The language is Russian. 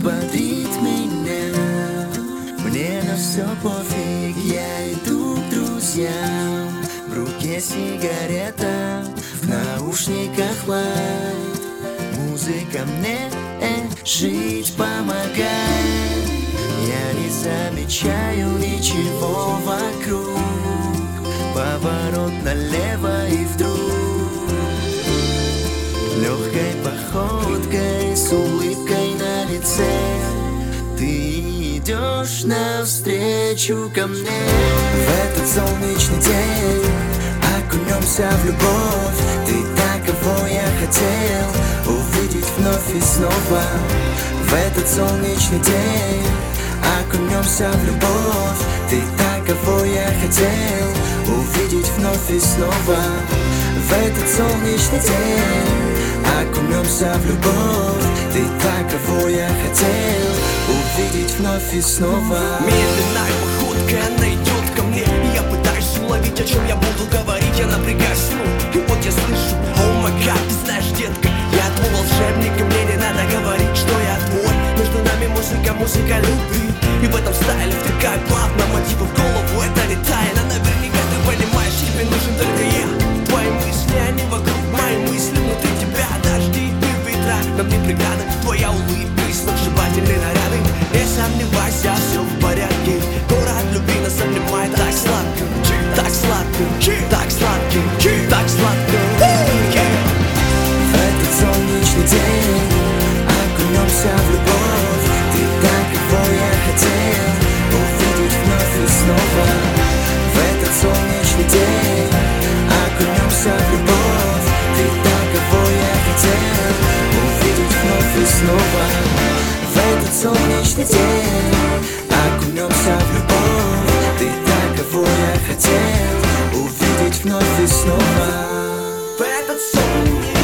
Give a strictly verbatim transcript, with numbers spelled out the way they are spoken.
взбодрит меня. Мне на все пофиг, я иду к друзьям. В руке сигарета, в наушниках лайт. Музыка мне э, жить помогает. Я не замечаю ничего вокруг. Поворот налево и вдруг легкой походкой с улыбкой на лице ты идешь навстречу ко мне. В этот солнечный день окунемся в любовь. Ты та, кого я хотел увидеть вновь и снова. В этот солнечный день окунемся в любовь. Ты та, кого я хотел увидеть вновь и снова. В этот солнечный день окунемся в любовь. Ты та, кого я хотел увидеть вновь и снова. Медленная походка, она идет ко мне, и я пытаюсь уловить, о чем я буду говорить. Я напрягаюсь, ну, и вот я слышу: о май гад, ты знаешь, детка, я твой волшебник, и мне не надо говорить, что я твой. Между нами музыка, музыка любви, и в этом стайле втыкаю плавно мотивы в голову. Это не тайна, наверняка ты понимаешь, тебе нужен только я. Твои мысли, они вокруг, мои мысли внутри тебя. Дожди и ветра нам не преграда. Твоя улыбка и сногсшибательные наряды. Не сомневайся, все в порядке. Город любви нас обнимает так сладко, так сладко, так сладко, так сладко. В этот солнечный день окунемся в любовь. Ты та, кого я хотел увидеть вновь и снова. В этот солнечный день окунемся в любовь. Ты та, кого я хотел увидеть вновь и снова. В этот солнечный день окунемся в любовь. Ты та, кого я хотел увидеть вновь и снова. В этот солнечный